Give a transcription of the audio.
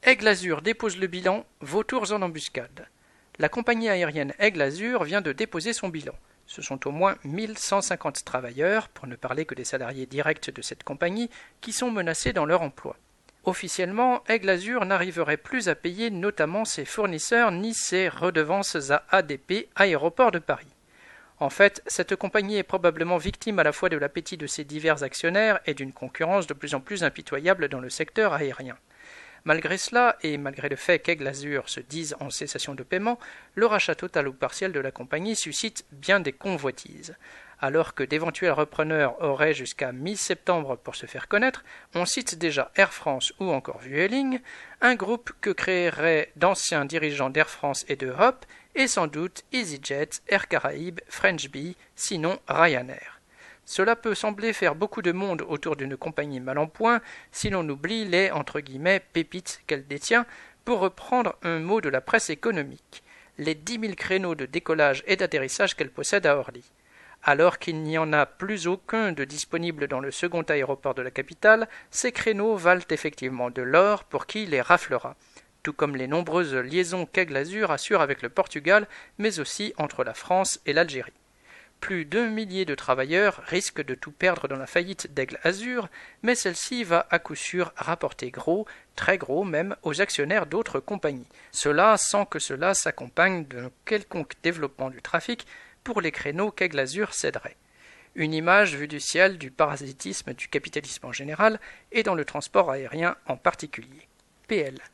Aigle Azur dépose le bilan, vautours en embuscade. La compagnie aérienne Aigle Azur vient de déposer son bilan. Ce sont au moins 1150 travailleurs, pour ne parler que des salariés directs de cette compagnie, qui sont menacés dans leur emploi. Officiellement, Aigle Azur n'arriverait plus à payer notamment ses fournisseurs ni ses redevances à ADP, Aéroports de Paris. En fait, cette compagnie est probablement victime à la fois de l'appétit de ses divers actionnaires et d'une concurrence de plus en plus impitoyable dans le secteur aérien. Malgré cela, et malgré le fait qu'Aigle Azur se dise en cessation de paiement, le rachat total ou partiel de la compagnie suscite bien des convoitises. Alors que d'éventuels repreneurs auraient jusqu'à mi-septembre pour se faire connaître, on cite déjà Air France ou encore Vueling, un groupe que créeraient d'anciens dirigeants d'Air France et d'Europe, et sans doute EasyJet, Air Caraïbes, French Bee, sinon Ryanair. Cela peut sembler faire beaucoup de monde autour d'une compagnie mal en point si l'on oublie les « pépites » qu'elle détient, pour reprendre un mot de la presse économique, les 10 000 créneaux de décollage et d'atterrissage qu'elle possède à Orly. Alors qu'il n'y en a plus aucun de disponible dans le second aéroport de la capitale, ces créneaux valent effectivement de l'or pour qui les raflera, tout comme les nombreuses liaisons qu'Aigle Azur assure avec le Portugal, mais aussi entre la France et l'Algérie. Plus d'1 millier de travailleurs risquent de tout perdre dans la faillite d'Aigle Azur, mais celle-ci va à coup sûr rapporter gros, très gros même, aux actionnaires d'autres compagnies. Cela sans que cela s'accompagne d'un quelconque développement du trafic pour les créneaux qu'Aigle Azur céderait. Une image vue du ciel du parasitisme du capitalisme en général et dans le transport aérien en particulier. PL.